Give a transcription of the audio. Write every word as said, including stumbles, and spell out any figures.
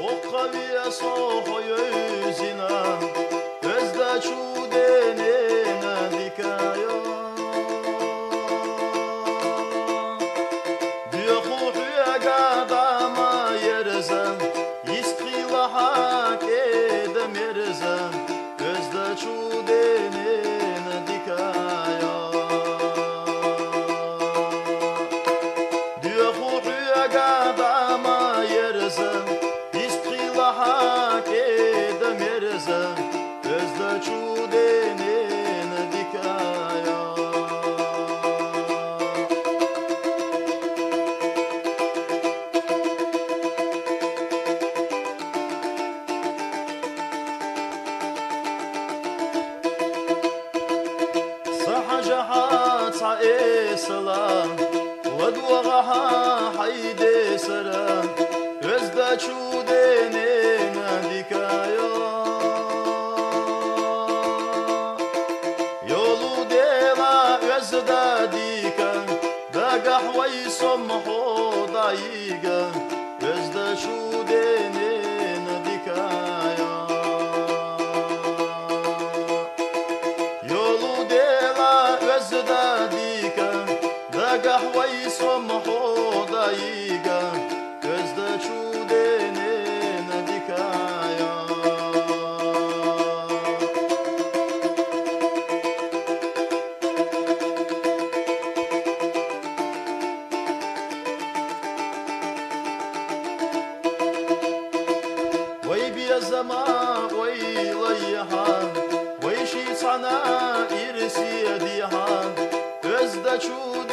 Okkaviye sohoyu yüzüne Özde çudenine dikayo Diyor huhuya gadama yerzem İskila hak edem yerzem Özde çudenine dikayo Diyor huhuya gadama yerzem hak edem yerzem Özde çudenin dikaya Saha jahat sa esala Wadwagaha hayde sara Özde çudenin dikayo Yolu dela özde dikan Da gahvayı somho dayiga Özde çudenin dikayo Yolu dela özde dikan Da gahvayı somho dayiga Özde çudenin dikaya Vay bir zama vay layhan Vay şi sana irsi dihan Özde çudenin